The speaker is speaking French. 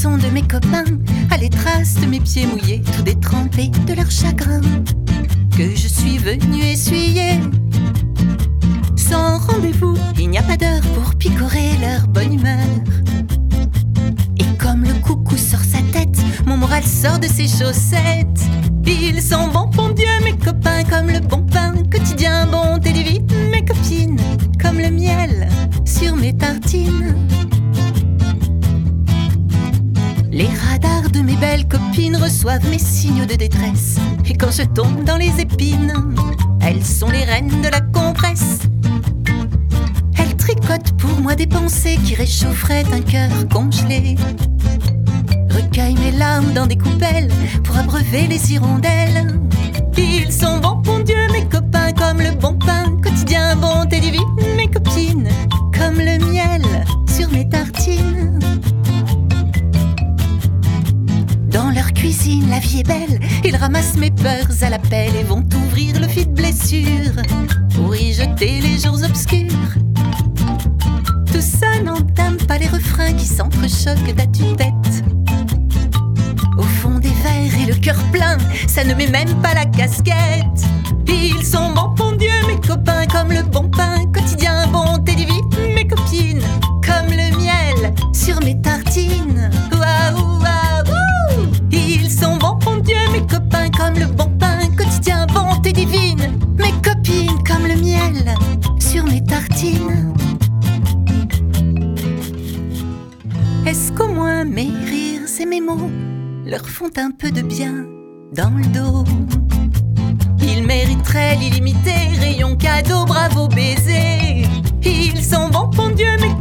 sont de mes copains, à les traces de mes pieds mouillés, tout détrempés de leur chagrin, que je suis venue essuyer. Sans rendez-vous, il n'y a pas d'heure pour picorer leur bonne humeur. Et comme le coucou sort sa tête, mon moral sort de ses chaussettes. Ils sont bons, bon Dieu, mes copains, comme le bon pain quotidien, bonté divine, mes copines, comme le miel sur mes tartines. Les radars de mes belles copines reçoivent mes signaux de détresse. Et quand je tombe dans les épines, elles sont les reines de la compresse. Elles tricotent pour moi des pensées qui réchaufferaient un cœur congelé. Recueillent mes larmes dans des coupelles pour abreuver les hirondelles. Ils sont bons, bon Dieu, mes copains, comme le bon pain quotidien, bonté divine, mes copines, comme le miel sur mes tartines. Dans leur cuisine, la vie est belle. Ils ramassent mes peurs à la pelle et vont ouvrir le vide blessure pour y jeter les jours obscurs. Tout ça n'entame pas les refrains qui s'entrechoquent à tue-tête. Au fond des verres et le cœur plein, ça ne met même pas la casquette. Ils sont bons, bon Dieu, mes copains, comme le bon pain quotidien, bonté divine, mes copines, comme le miel sur mes tartines. Waouh, waouh. Ils sont bons, bon Dieu, mes copains, comme le bon pain quotidien, bonté divine, mes copines, comme le miel sur mes tartines. Est-ce qu'au moins mes rires et mes mots leur font un peu de bien dans le dos? Ils mériteraient l'illimité, rayon cadeau, bravo baiser. Ils sont bons, bon Dieu, mes